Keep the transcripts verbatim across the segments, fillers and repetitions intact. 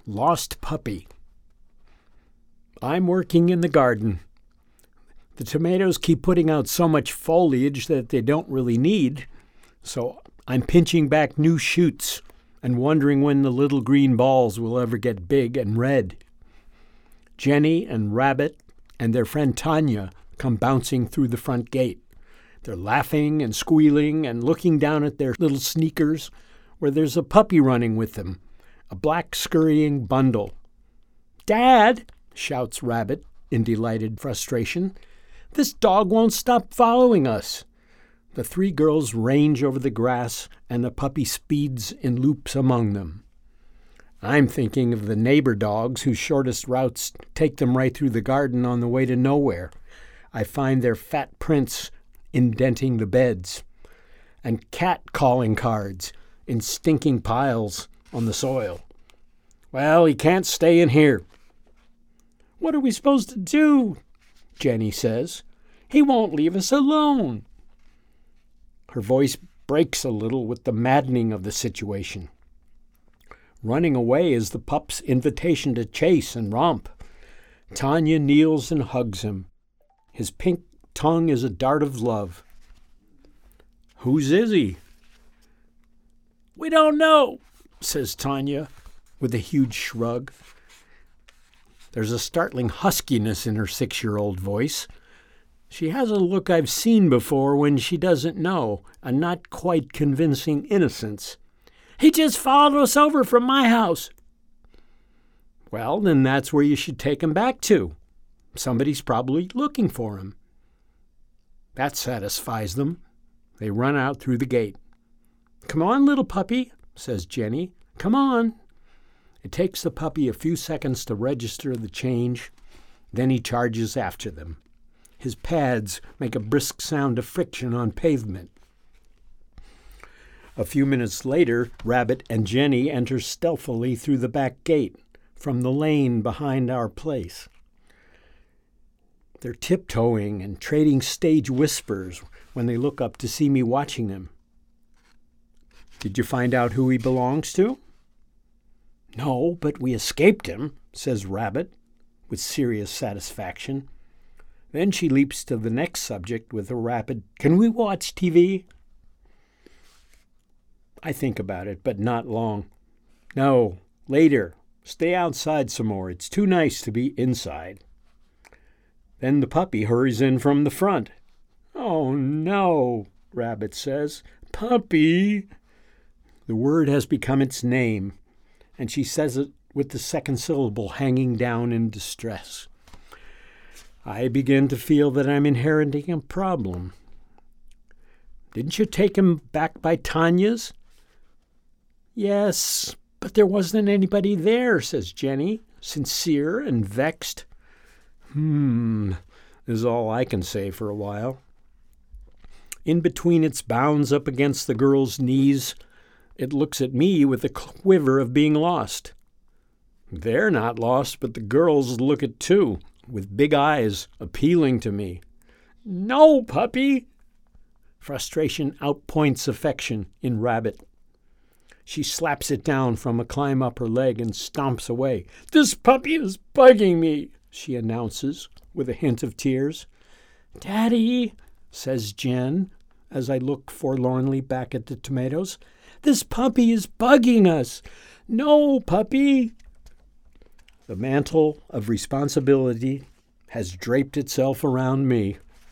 Lost Puppy. I'm working in the garden. The tomatoes keep putting out so much foliage that they don't really need, so I'm pinching back new shoots and wondering when the little green balls will ever get big and red. Jenny and Rabbit and their friend Tanya come bouncing through the front gate. They're laughing and squealing and looking down at their little sneakers where there's a puppy running with them, a black scurrying bundle. "Dad!" shouts Rabbit in delighted frustration. "This dog won't stop following us." The three girls range over the grass, and the puppy speeds in loops among them. I'm thinking of the neighbor dogs whose shortest routes take them right through the garden on the way to nowhere. I find their fat prints indenting the beds, and cat calling cards in stinking piles on the soil. "Well, he can't stay in here." "What are we supposed to do?" Jenny says. "He won't leave us alone." Her voice breaks a little with the maddening of the situation. Running away is the pup's invitation to chase and romp. Tanya kneels and hugs him. His pink tongue is a dart of love. "Whose is he?" "We don't know," says Tanya with a huge shrug. There's a startling huskiness in her six-year-old voice. She has a look I've seen before when she doesn't know, a not quite convincing innocence. "He just followed us over from my house." "Well, then that's where you should take him back to. Somebody's probably looking for him." That satisfies them. They run out through the gate. "Come on, little puppy," says Jenny. "Come on." It takes the puppy a few seconds to register the change. Then he charges after them. His pads make a brisk sound of friction on pavement. A few minutes later, Rabbit and Jenny enter stealthily through the back gate from the lane behind our place. They're tiptoeing and trading stage whispers when they look up to see me watching them. "Did you find out who he belongs to?" "No, but we escaped him," says Rabbit with serious satisfaction. Then she leaps to the next subject with a rapid, "Can we watch T V?" I think about it, but not long. "No, later. Stay outside some more. It's too nice to be inside." Then the puppy hurries in from the front. "Oh, no," Rabbit says. "Puppy." The word has become its name, and she says it with the second syllable hanging down in distress. I begin to feel that I'm inheriting a problem. "Didn't you take him back by Tanya's?" "Yes, but there wasn't anybody there," says Jenny, sincere and vexed. Hmm, is all I can say for a while. In between its bounds up against the girl's knees, it looks at me with a quiver of being lost. They're not lost, but the girls look it too, with big eyes appealing to me. "No, puppy!" Frustration outpoints affection in Rabbit. She slaps it down from a climb up her leg and stomps away. "This puppy is bugging me," she announces with a hint of tears. "Daddy," says Jen, as I look forlornly back at the tomatoes, "this puppy is bugging us. No, puppy." The mantle of responsibility has draped itself around me.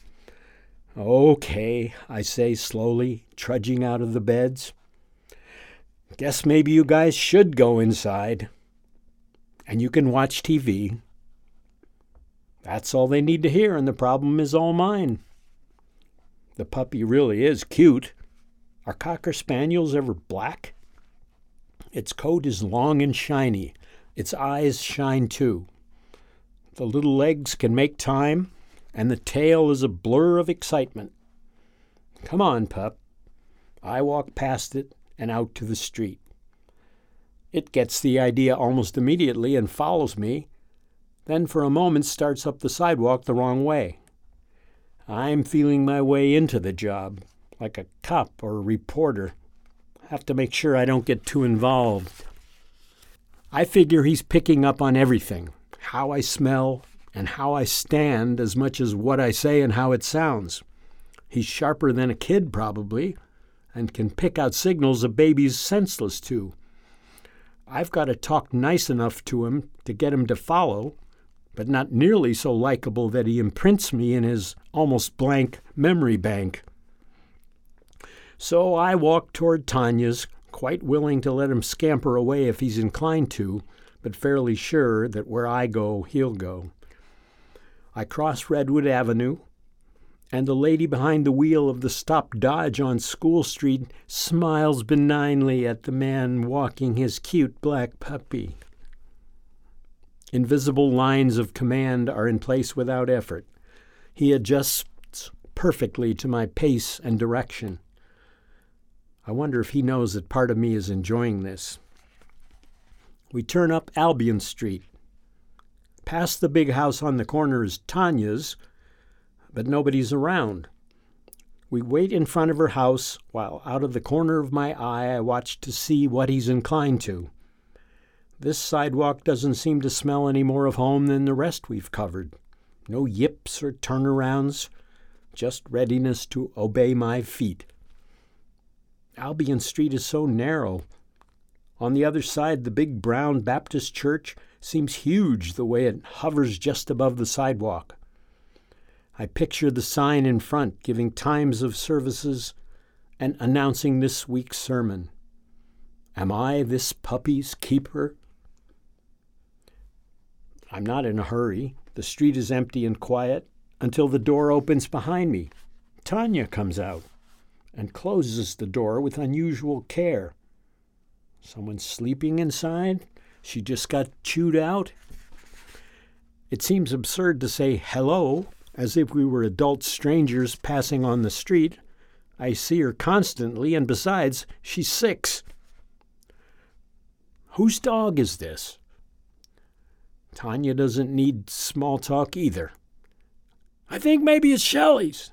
"Okay," I say slowly, trudging out of the beds. "Guess maybe you guys should go inside. And you can watch T V. That's all they need to hear, and the problem is all mine." The puppy really is cute. Are Cocker Spaniels ever black? Its coat is long and shiny. Its eyes shine too. The little legs can make time, and the tail is a blur of excitement. "Come on, pup." I walk past it and out to the street. It gets the idea almost immediately and follows me, then for a moment starts up the sidewalk the wrong way. I'm feeling my way into the job, like a cop or a reporter. Have to make sure I don't get too involved. I figure he's picking up on everything, how I smell and how I stand as much as what I say and how it sounds. He's sharper than a kid, probably, and can pick out signals a baby's senseless to. I've got to talk nice enough to him to get him to follow, but not nearly so likable that he imprints me in his almost blank memory bank. So I walk toward Tanya's, quite willing to let him scamper away if he's inclined to, but fairly sure that where I go, he'll go. I cross Redwood Avenue, and the lady behind the wheel of the Stop Dodge on School Street smiles benignly at the man walking his cute black puppy. Invisible lines of command are in place without effort. He adjusts perfectly to my pace and direction. I wonder if he knows that part of me is enjoying this. We turn up Albion Street. Past the big house on the corner is Tanya's, but nobody's around. We wait in front of her house while out of the corner of my eye I watch to see what he's inclined to. This sidewalk doesn't seem to smell any more of home than the rest we've covered. No yips or turnarounds, just readiness to obey my feet. Albion Street is so narrow. On the other side, the big brown Baptist church seems huge the way it hovers just above the sidewalk. I picture the sign in front giving times of services and announcing this week's sermon. Am I this puppy's keeper? I'm not in a hurry. The street is empty and quiet until the door opens behind me. Tanya comes out and closes the door with unusual care. Someone sleeping inside? She just got chewed out? It seems absurd to say hello, as if we were adult strangers passing on the street. I see her constantly, and besides, she's six. Whose dog is this? Tanya doesn't need small talk either. I think maybe it's Shelley's.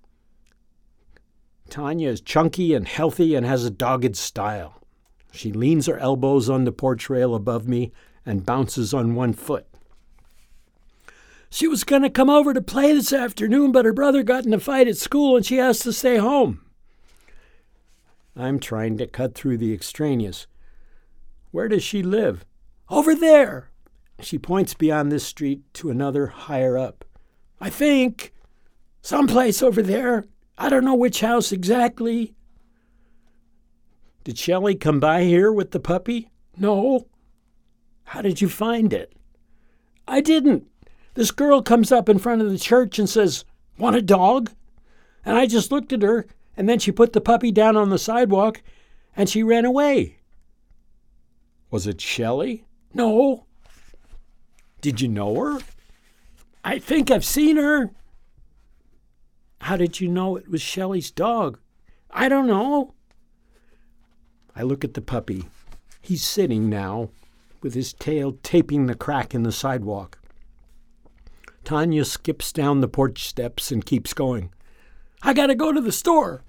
Tanya is chunky and healthy and has a dogged style. She leans her elbows on the porch rail above me and bounces on one foot. She was going to come over to play this afternoon, but her brother got in a fight at school and she has to stay home. I'm trying to cut through the extraneous. Where does she live? Over there. She points beyond this street to another higher up. I think. Someplace over there. I don't know which house exactly. Did Shelley come by here with the puppy? No. How did you find it? I didn't. This girl comes up in front of the church and says, "Want a dog?" And I just looked at her, and then she put the puppy down on the sidewalk, and she ran away. Was it Shelley? No. Did you know her? I think I've seen her. How did you know it was Shelley's dog? I don't know. I look at the puppy. He's sitting now, with his tail taping the crack in the sidewalk. Tanya skips down the porch steps and keeps going. I gotta go to the store.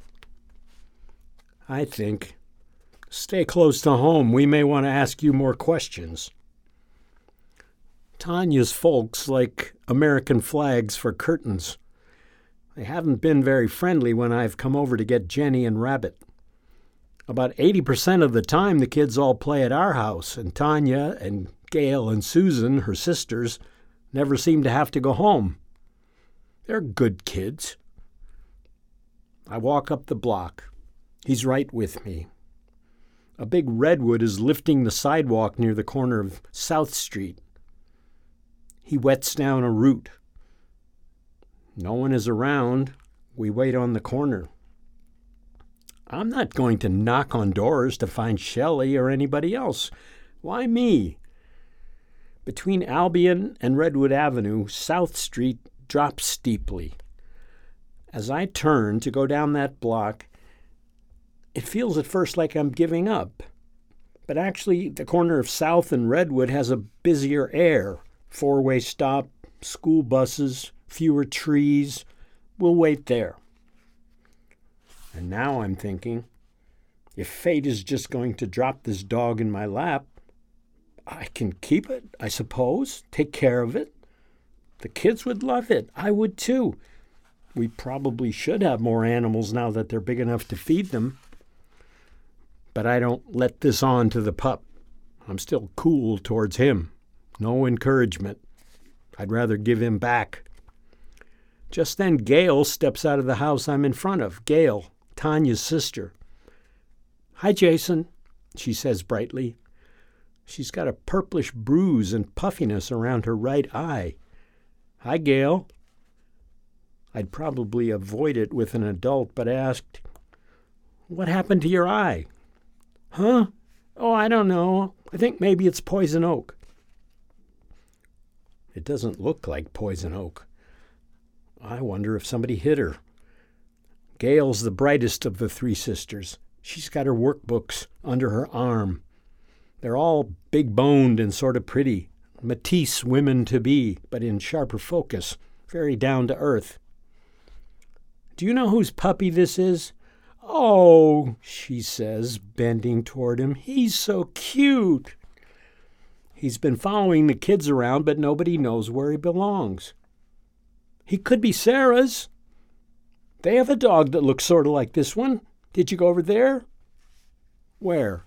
I think, stay close to home. We may want to ask you more questions. Tanya's folks like American flags for curtains. They haven't been very friendly when I've come over to get Jenny and Rabbit. About eighty percent of the time, the kids all play at our house, and Tanya and Gail and Susan, her sisters, never seem to have to go home. They're good kids. I walk up the block. He's right with me. A big redwood is lifting the sidewalk near the corner of South Street. He wets down a root. No one is around. We wait on the corner. I'm not going to knock on doors to find Shelley or anybody else. Why me? Between Albion and Redwood Avenue, South Street drops steeply. As I turn to go down that block, it feels at first like I'm giving up. But actually, the corner of South and Redwood has a busier air. Four-way stop, school buses, fewer trees. We'll wait there. And now I'm thinking, if fate is just going to drop this dog in my lap, I can keep it, I suppose, take care of it. The kids would love it. I would too. We probably should have more animals now that they're big enough to feed them. But I don't let this on to the pup. I'm still cool towards him. No encouragement. I'd rather give him back. Just then Gail steps out of the house I'm in front of. Gail, Tanya's sister. "Hi, Jason," she says brightly. She's got a purplish bruise and puffiness around her right eye. "Hi, Gail." I'd probably avoid it with an adult, but asked, "What happened to your eye?" "Huh? Oh, I don't know. I think maybe it's poison oak." It doesn't look like poison oak. I wonder if somebody hit her. Gail's the brightest of the three sisters. She's got her workbooks under her arm. They're all big-boned and sort of pretty. Matisse women-to-be, but in sharper focus, very down to earth. "Do you know whose puppy this is?" "Oh," she says, bending toward him. "He's so cute." He's been following the kids around, but nobody knows where he belongs. "He could be Sarah's. They have a dog that looks sort of like this one. Did you go over there?" "Where?"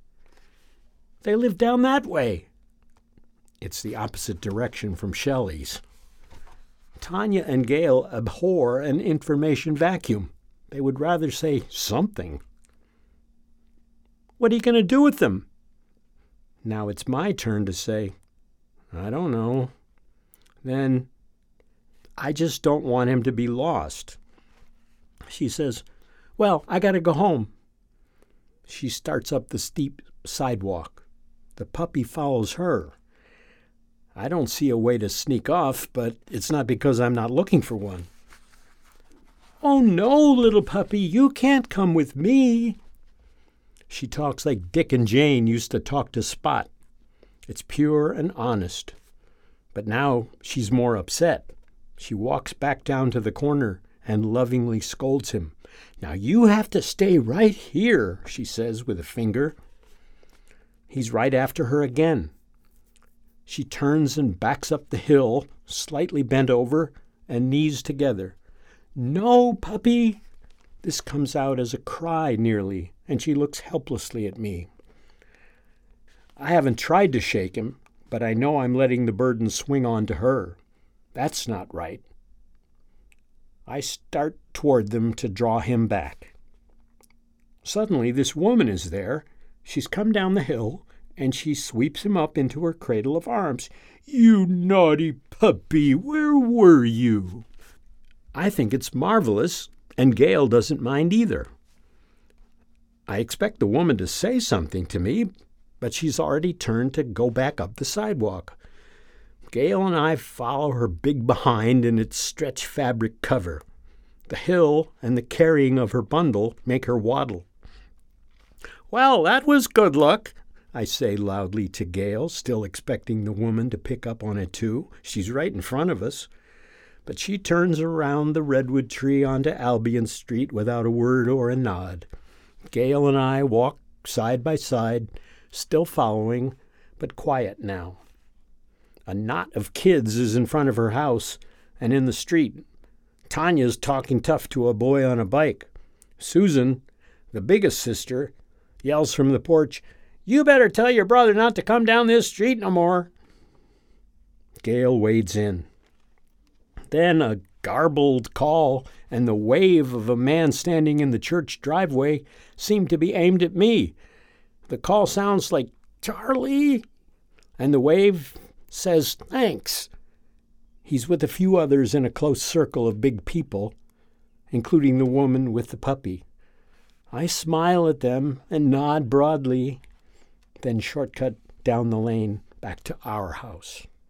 "They live down that way." It's the opposite direction from Shelley's. Tanya and Gail abhor an information vacuum. They would rather say something. "What are you going to do with them?" Now it's my turn to say, "I don't know." Then, "I just don't want him to be lost." She says, "Well, I got to go home." She starts up the steep sidewalk. The puppy follows her. I don't see a way to sneak off, but it's not because I'm not looking for one. "Oh, no, little puppy, you can't come with me." She talks like Dick and Jane used to talk to Spot. It's pure and honest. But now she's more upset. She walks back down to the corner and lovingly scolds him. "Now you have to stay right here," she says with a finger. He's right after her again. She turns and backs up the hill, slightly bent over and knees together. "No, puppy." This comes out as a cry nearly, and she looks helplessly at me. I haven't tried to shake him, but I know I'm letting the burden swing on to her. That's not right. I start toward them to draw him back. Suddenly this woman is there. She's come down the hill, and she sweeps him up into her cradle of arms. "You naughty puppy, where were you?" I think it's marvelous, and Gail doesn't mind either. I expect the woman to say something to me, but she's already turned to go back up the sidewalk. Gail and I follow her big behind in its stretch fabric cover. The hill and the carrying of her bundle make her waddle. "Well, that was good luck," I say loudly to Gail, still expecting the woman to pick up on it too. She's right in front of us. But she turns around the redwood tree onto Albion Street without a word or a nod. Gail and I walk side by side, still following, but quiet now. A knot of kids is in front of her house and in the street. Tanya's talking tough to a boy on a bike. Susan, the biggest sister, yells from the porch, "You better tell your brother not to come down this street no more." Gail wades in. Then a garbled call and the wave of a man standing in the church driveway seem to be aimed at me. The call sounds like, "Charlie," and the wave says, "Thanks." He's with a few others in a close circle of big people, including the woman with the puppy. I smile at them and nod broadly, then shortcut down the lane back to our house.